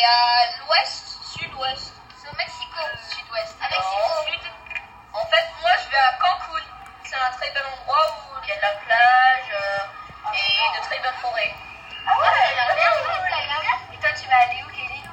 à l'ouest, sud-ouest. C'est au Mexico, sud-ouest. À Mexico. Sud. En fait, moi, je vais à Cancun. C'est un très bel endroit où il y a de la plage et de très belles forêts. Ah ouais, ça a l'air bien. Et toi, tu vas aller où?